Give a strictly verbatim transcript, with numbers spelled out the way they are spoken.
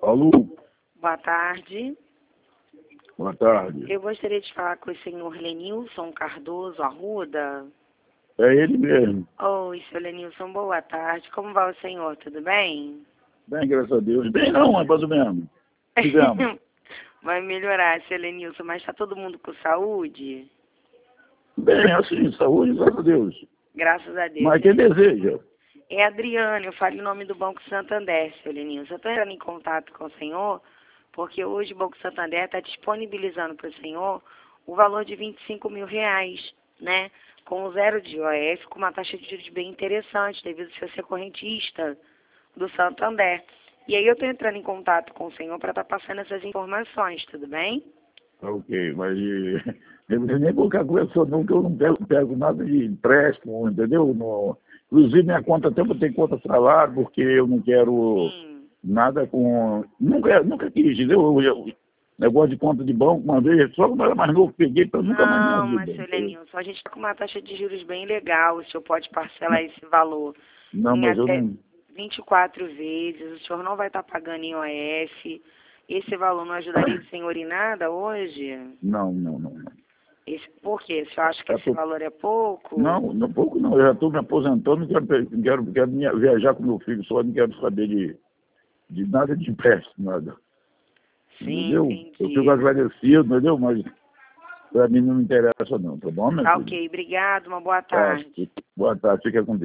Alô? Boa tarde. Boa tarde. Eu gostaria de falar com o senhor Lenilson Cardoso Arruda. É ele mesmo. Oi, senhor Lenilson, boa tarde. Como vai o senhor? Tudo bem? Bem, graças a Deus. Bem não, é mais ou menos. Tivemos. Vai melhorar, senhor Lenilson, mas está todo mundo com saúde? Bem, assim, saúde, graças a Deus. Graças a Deus. Mas quem deseja? É Adriana, eu falo em nome do Banco Santander, senhor Lenilson. Eu estou entrando em contato com o senhor, porque hoje o Banco Santander está disponibilizando para o senhor o valor de vinte e cinco mil reais, né? Com zero de I O F, com uma taxa de juros bem interessante, devido a ser correntista do Santander. E aí eu estou entrando em contato com o senhor para estar passando essas informações, tudo bem? Ok, mas eh, eu não sei nem colocar com essa não, que eu não pego, pego nada de empréstimo, entendeu? No, inclusive minha conta até eu tenho conta salário, porque eu não quero Sim. nada com... Nunca, nunca quis, entendeu? Eu, eu, negócio de conta de banco, uma vez, só quando eu era mais novo, peguei para nunca mais na Não, vida. mas, senhor Entendeu? Lenilson, a gente está com uma taxa de juros bem legal, o senhor pode parcelar esse valor Não, em mas eu até não... vinte e quatro vezes, o senhor não vai estar pagando em I O F. Esse valor não ajudaria o senhor em nada hoje? Não, não, não. não. Esse, por quê? O senhor acha que É esse por- valor é pouco? Não, não pouco não. Eu já estou me aposentando, não quero, não quero, não quero minha- viajar com meu filho, só não quero saber de, de nada de empréstimo, nada. Sim, Entendeu? Eu fico entendi. agradecido, entendeu? Mas para mim não me interessa não, tá bom, meu Tá filho? ok, obrigado, uma boa Tá, tarde. boa tarde, fica com Deus.